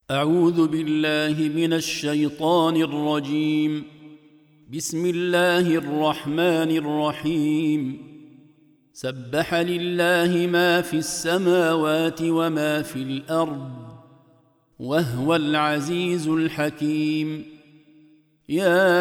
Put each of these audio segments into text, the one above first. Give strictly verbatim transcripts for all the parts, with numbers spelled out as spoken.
أعوذ بالله من الشيطان الرجيم. بسم الله الرحمن الرحيم. سبح لله ما في السماوات وما في الأرض وهو العزيز الحكيم. يا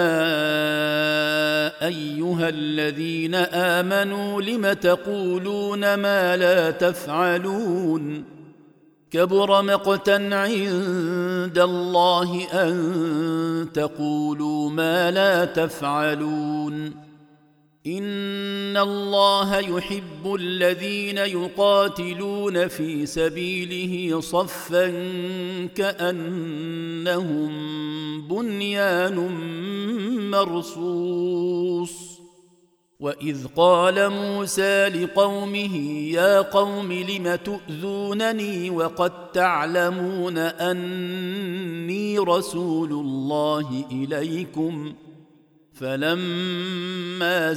أيها الذين آمنوا لم تقولون ما لا تفعلون؟ كبر مقتا عند الله أن تقولوا ما لا تفعلون. إن الله يحب الذين يقاتلون في سبيله صفا كأنهم بنيان مرصوص. وإذ قال موسى لقومه يا قوم لم تؤذونني وقد تعلمون أني رسول الله إليكم فلما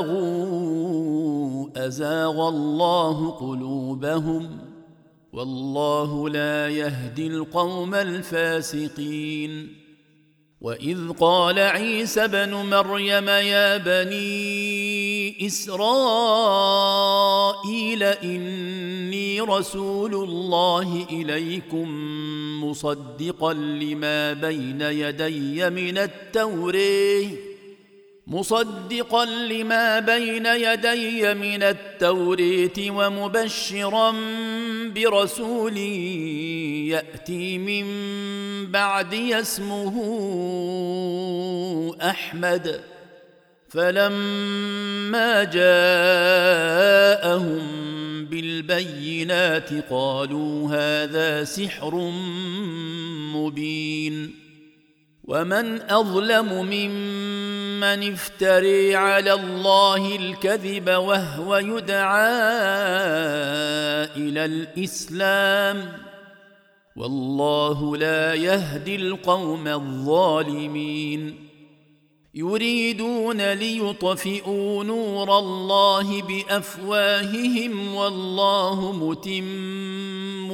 زاغوا أزاغ الله قلوبهم والله لا يهدي القوم الفاسقين. وإذ قال عيسى ابن مريم يا بني إسرائيل إني رسول الله إليكم مصدقا لما بين يدي من التوراة مصدقا لما بين يدي من التوراة ومبشرا برسول يأتي من بعدي اسمه أحمد. فلما جاءهم بالبينات قالوا هذا سحر مبين. ومن أظلم ممن افتري على الله الكذب وهو يدعى إلى الإسلام والله لا يهدي القوم الظالمين. يريدون ليطفئوا نور الله بأفواههم والله متم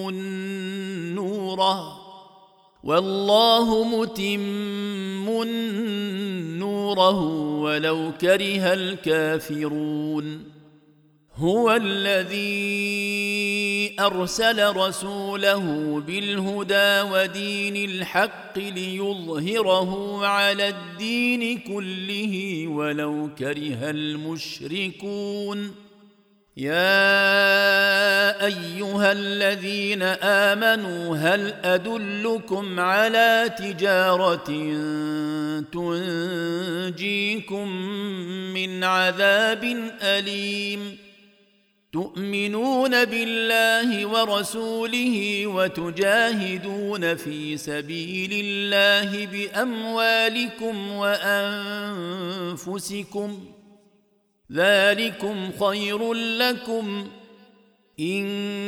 نوره والله متم نوره ولو كره الكافرون. هو الذي أرسل رسوله بالهدى ودين الحق ليظهره على الدين كله ولو كره المشركون. يا أيها الذين آمنوا هل أدلكم على تجارة تنجيكم من عذاب أليم؟ تؤمنون بالله ورسوله وتجاهدون في سبيل الله بأموالكم وأنفسكم ذلكم خير لكم إن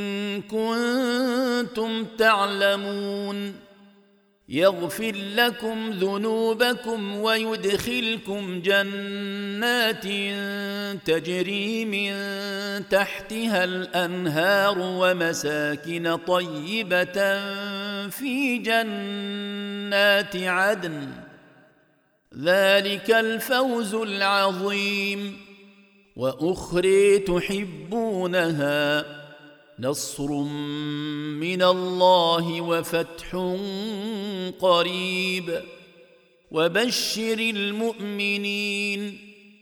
كنتم تعلمون. يغفر لكم ذنوبكم ويدخلكم جنات تجري من تحتها الأنهار ومساكن طيبة في جنات عدن ذلك الفوز العظيم. وأخرى تحبونها نصر من الله وفتح قريب وبشر المؤمنين.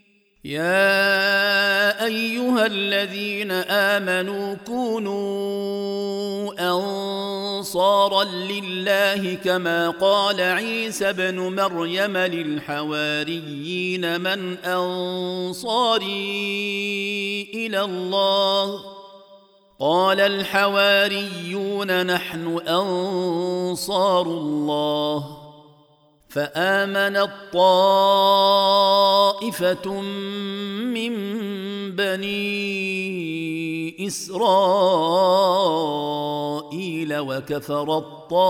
يا أيها الذين آمنوا كونوا أنصارا لله كما قال عيسى ابن مريم للحواريين من أنصاري إلى الله قال الحواريون نحن أنصار الله. فآمنت طائفة من بني إسرائيل وكفرت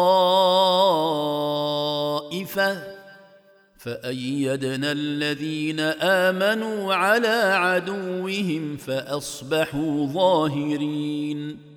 طائفة فأيدنا الذين آمنوا على عدوهم فأصبحوا ظاهرين.